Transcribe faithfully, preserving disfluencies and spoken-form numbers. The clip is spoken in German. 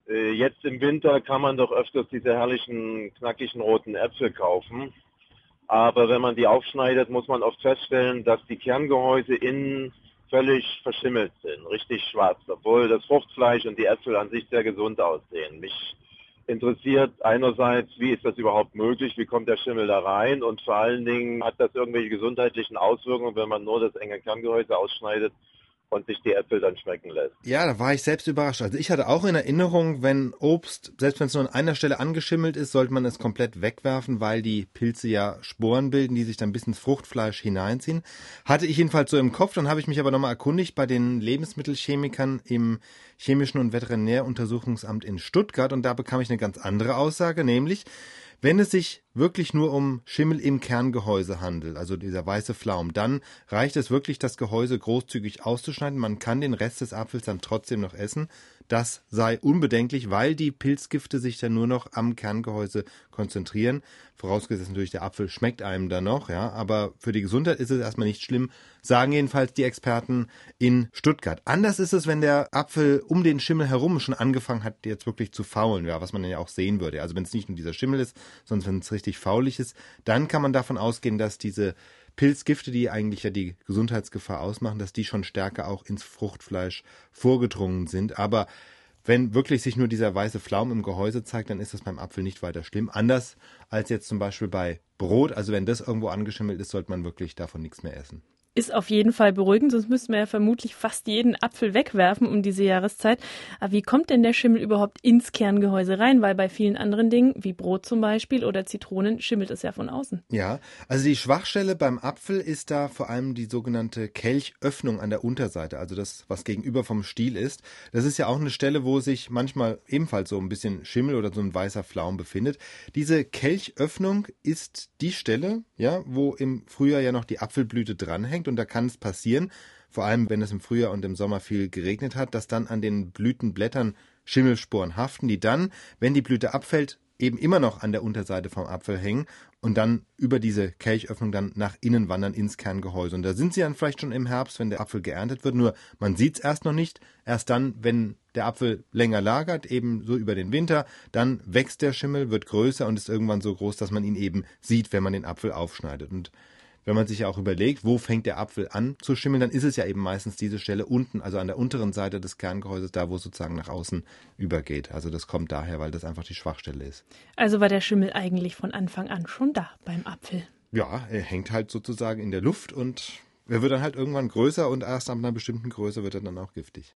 Äh, Jetzt im Winter kann man doch öfters diese herrlichen, knackigen roten Äpfel kaufen. Aber wenn man die aufschneidet, muss man oft feststellen, dass die Kerngehäuse innen völlig verschimmelt sind, richtig schwarz, obwohl das Fruchtfleisch und die Äpfel an sich sehr gesund aussehen. Mich interessiert einerseits, wie ist das überhaupt möglich, wie kommt der Schimmel da rein und vor allen Dingen hat das irgendwelche gesundheitlichen Auswirkungen, wenn man nur das enge Kerngehäuse ausschneidet und sich die Äpfel dann schmecken lässt. Ja, da war ich selbst überrascht. Also ich hatte auch in Erinnerung, wenn Obst, selbst wenn es nur an einer Stelle angeschimmelt ist, sollte man es komplett wegwerfen, weil die Pilze ja Sporen bilden, die sich dann bis ins Fruchtfleisch hineinziehen. Hatte ich jedenfalls so im Kopf, dann habe ich mich aber nochmal erkundigt bei den Lebensmittelchemikern im Chemischen und Veterinäruntersuchungsamt in Stuttgart und da bekam ich eine ganz andere Aussage, nämlich wenn es sich wirklich nur um Schimmel im Kerngehäuse handelt, also dieser weiße Flaum, dann reicht es wirklich, das Gehäuse großzügig auszuschneiden. Man kann den Rest des Apfels dann trotzdem noch essen. Das sei unbedenklich, weil die Pilzgifte sich dann nur noch am Kerngehäuse konzentrieren. Vorausgesetzt natürlich, der Apfel schmeckt einem dann noch, ja. Aber für die Gesundheit ist es erstmal nicht schlimm, sagen jedenfalls die Experten in Stuttgart. Anders ist es, wenn der Apfel um den Schimmel herum schon angefangen hat, jetzt wirklich zu faulen, ja, was man ja auch sehen würde. Also wenn es nicht nur dieser Schimmel ist, sondern wenn es richtig faulig ist, dann kann man davon ausgehen, dass diese Pilzgifte, die eigentlich ja die Gesundheitsgefahr ausmachen, dass die schon stärker auch ins Fruchtfleisch vorgedrungen sind. Aber wenn wirklich sich nur dieser weiße Flaum im Gehäuse zeigt, dann ist das beim Apfel nicht weiter schlimm. Anders als jetzt zum Beispiel bei Brot. Also wenn das irgendwo angeschimmelt ist, sollte man wirklich davon nichts mehr essen. Ist auf jeden Fall beruhigend, sonst müssten wir ja vermutlich fast jeden Apfel wegwerfen um diese Jahreszeit. Aber wie kommt denn der Schimmel überhaupt ins Kerngehäuse rein? Weil bei vielen anderen Dingen, wie Brot zum Beispiel oder Zitronen, schimmelt es ja von außen. Ja, also die Schwachstelle beim Apfel ist da vor allem die sogenannte Kelchöffnung an der Unterseite, also das, was gegenüber vom Stiel ist. Das ist ja auch eine Stelle, wo sich manchmal ebenfalls so ein bisschen Schimmel oder so ein weißer Flaum befindet. Diese Kelchöffnung ist die Stelle, ja, wo im Frühjahr ja noch die Apfelblüte dranhängt. Und da kann es passieren, vor allem wenn es im Frühjahr und im Sommer viel geregnet hat, dass dann an den Blütenblättern Schimmelsporen haften, die dann, wenn die Blüte abfällt, eben immer noch an der Unterseite vom Apfel hängen und dann über diese Kelchöffnung dann nach innen wandern ins Kerngehäuse. Und da sind sie dann vielleicht schon im Herbst, wenn der Apfel geerntet wird, nur man sieht es erst noch nicht. Erst dann, wenn der Apfel länger lagert, eben so über den Winter, dann wächst der Schimmel, wird größer und ist irgendwann so groß, dass man ihn eben sieht, wenn man den Apfel aufschneidet. Und wenn man sich ja auch überlegt, wo fängt der Apfel an zu schimmeln, dann ist es ja eben meistens diese Stelle unten, also an der unteren Seite des Kerngehäuses, da wo es sozusagen nach außen übergeht. Also das kommt daher, weil das einfach die Schwachstelle ist. Also war der Schimmel eigentlich von Anfang an schon da beim Apfel? Ja, er hängt halt sozusagen in der Luft und er wird dann halt irgendwann größer und erst ab einer bestimmten Größe wird er dann auch giftig.